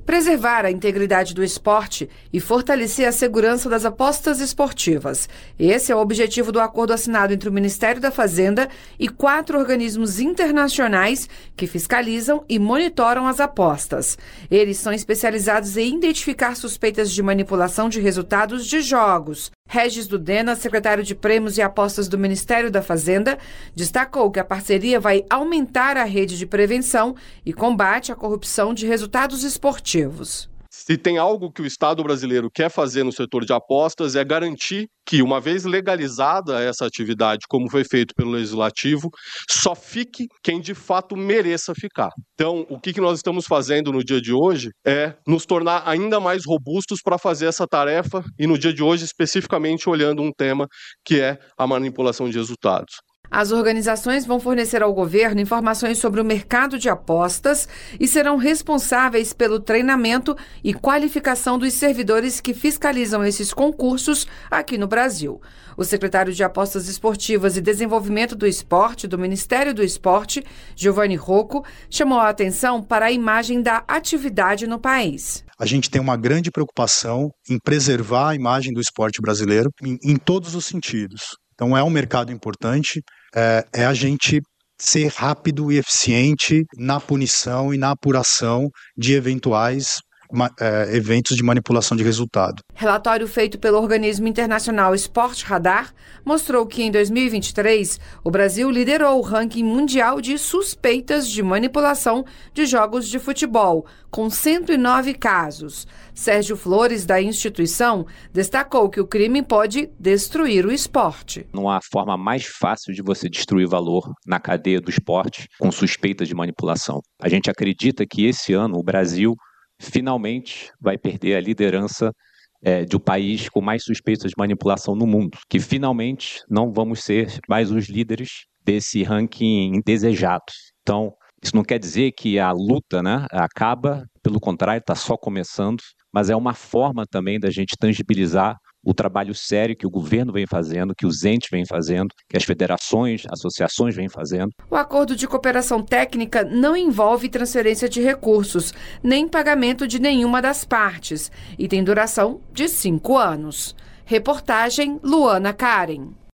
preservar a integridade do esporte e fortalecer a segurança das apostas esportivas. Esse é o objetivo do acordo assinado entre o Ministério da Fazenda e 4 organismos internacionais que fiscalizam e monitoram as apostas. Eles são especializados em identificar suspeitas de manipulação de resultados de jogos. Regis Dudena, secretário de Prêmios e Apostas do Ministério da Fazenda, destacou que a parceria vai aumentar a rede de prevenção e combate à corrupção de resultados esportivos. Se tem algo que o Estado brasileiro quer fazer no setor de apostas é garantir que, uma vez legalizada essa atividade, como foi feito pelo Legislativo, só fique quem de fato mereça ficar. Então, o que nós estamos fazendo no dia de hoje é nos tornar ainda mais robustos para fazer essa tarefa e no dia de hoje especificamente olhando um tema que é a manipulação de resultados. As organizações vão fornecer ao governo informações sobre o mercado de apostas e serão responsáveis pelo treinamento e qualificação dos servidores que fiscalizam esses concursos aqui no Brasil. O secretário de Apostas Esportivas e Desenvolvimento do Esporte do Ministério do Esporte, Giovanni Rocco, chamou a atenção para a imagem da atividade no país. A gente tem uma grande preocupação em preservar a imagem do esporte brasileiro em todos os sentidos. Então é um mercado importante, é a gente ser rápido e eficiente na punição e na apuração de eventuais eventos de manipulação de resultado. Relatório feito pelo organismo internacional Sport Radar mostrou que em 2023 o Brasil liderou o ranking mundial de suspeitas de manipulação de jogos de futebol, com 109 casos. Sérgio Flores, da instituição, destacou que o crime pode destruir o esporte. Não há forma mais fácil de você destruir valor na cadeia do esporte com suspeitas de manipulação. A gente acredita que esse ano o Brasil finalmente vai perder a liderança do país com mais suspeitas de manipulação no mundo, que finalmente não vamos ser mais os líderes desse ranking indesejado. Então, isso não quer dizer que a luta, acaba, pelo contrário, está só começando, mas é uma forma também da gente tangibilizar o trabalho sério que o governo vem fazendo, que os entes vêm fazendo, que as federações, associações vêm fazendo. O acordo de cooperação técnica não envolve transferência de recursos, nem pagamento de nenhuma das partes, e tem duração de 5 anos. Reportagem Luana Karen.